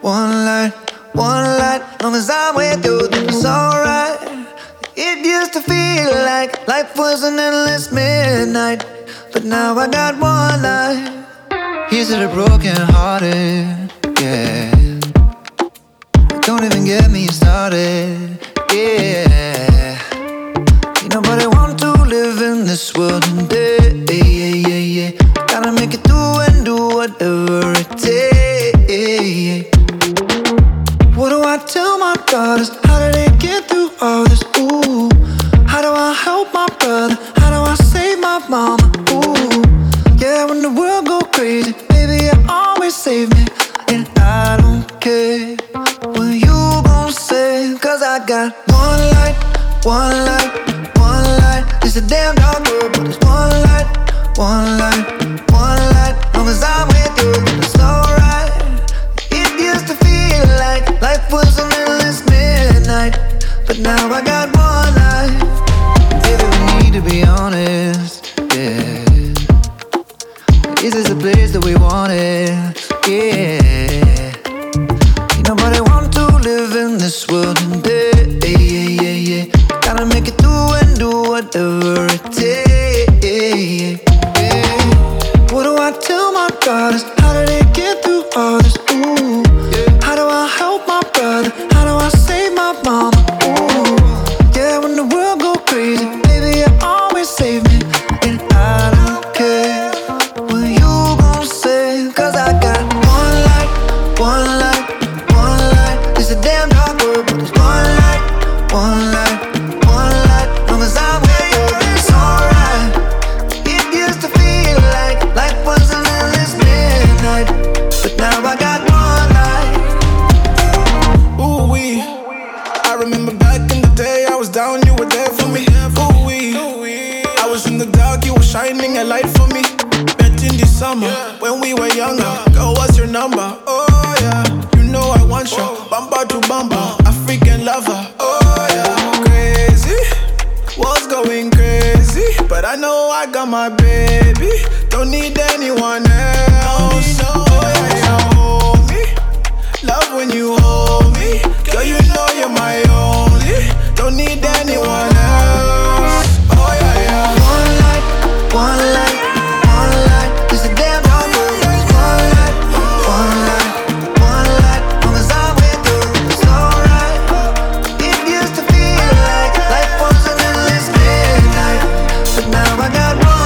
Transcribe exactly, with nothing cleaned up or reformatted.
one light, one light. Long as I'm with you, then it's alright. It used to feel like life was an endless midnight, but now I got one light. Here's to the broken hearted, yeah. Don't even get me started, yeah. Ain't nobody want to live in this world today, yeah, yeah, yeah. Gotta make it through and do whatever it takes. What do I tell my daughters? How do they get through all this? Ooh, how do I help my brother? How do I save my mama? Ooh, yeah, when the world go crazy, baby, you always save me. And I don't care what you gon' say, cause I got one light, one light, one light. It's a damn dark world, but it's one light, one light, one light. Long as I'm with you, then it's alright. It used to feel like life was an endless midnight, but now I got one life. Baby, we need to be honest, yeah. Is this the place that we wanted? Yeah. Ain't nobody want to live in this world today, yeah, yeah, yeah. Gotta make it through and do whatever it takes, yeah. What do I tell my daughters? How do they get through all this? Ooh, how do I help my brother? How do I save my mama? Ooh, yeah, when the world go crazy, baby, you always save me. And I don't care what you gon' say, cause I got one light, one light, one light. It's a damn dark world, but it's one light, one light, one light. Long as I'm with you, then it's alright. It used to feel like life was an endless midnight, but now I got one light. Ooh wee, I remember back in the day, I was down, you were there for me. Ooh wee, I was in the dark, you were shining a light for me. Met in the summer, when we were younger. Girl, what's your number? Oh yeah, you know I want you. Bumper to bumper, African lover. Oh yeah, crazy, what's going crazy? But I know I got my baby, don't need anyone else. Oh yeah, yeah, hold me, love when you hold me. Girl, you know you're my only, don't need anyone else. Oh yeah, yeah. One light, one light, one light. It's a damn dark world, but it's one light, one light, one light. Long as I'm with you, it's alright. It used to feel like life was an endless midnight, but now I got one.